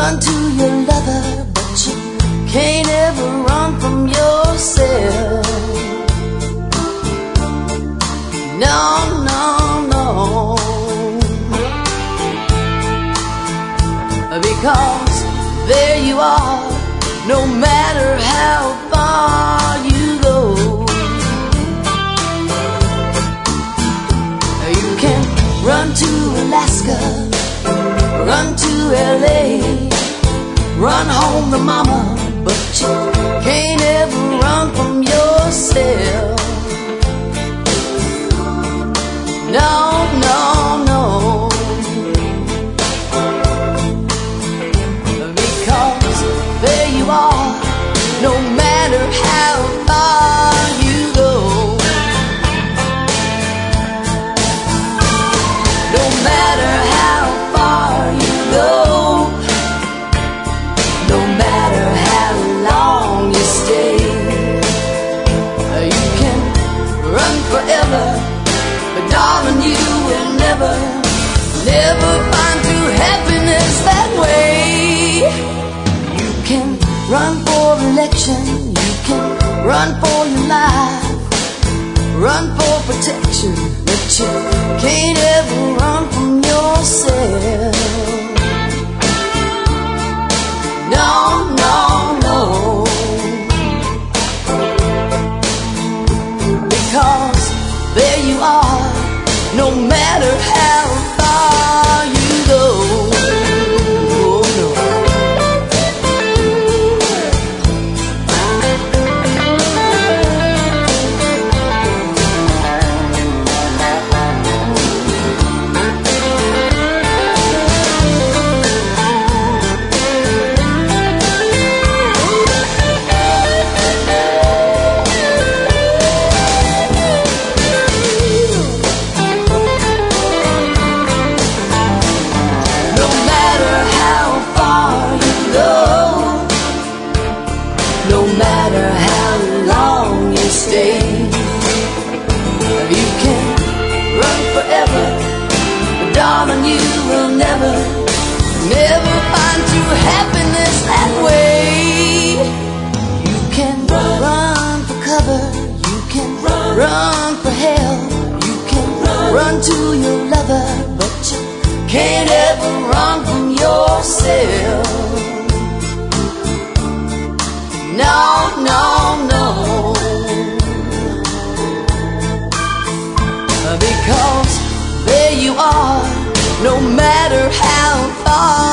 run to your lover, but you can't ever run from yourself. No, no, no. Because there you are, no matter how far you go. You can run to Alaska, run to LA, run home to mama, but you can't ever run from yourself. No, no, no. Because there you are, no matter how far you go. No matter how far you go, no matter how long you stay, you can run forever, but darling, you will never, never find true happiness that way. You can run for election, you can run for your life, run for protection, but you can't ever run from yourself. No, no, no. Because there you are, no matter how far you go. Oh, no. No matter how long you stay, you can run forever, but darling, you will never, never find true happiness that way. You can run for cover, you can run for hell, you can run to your lover, but you can't ever run from yourself. No, no, no. Because there you are, no matter how far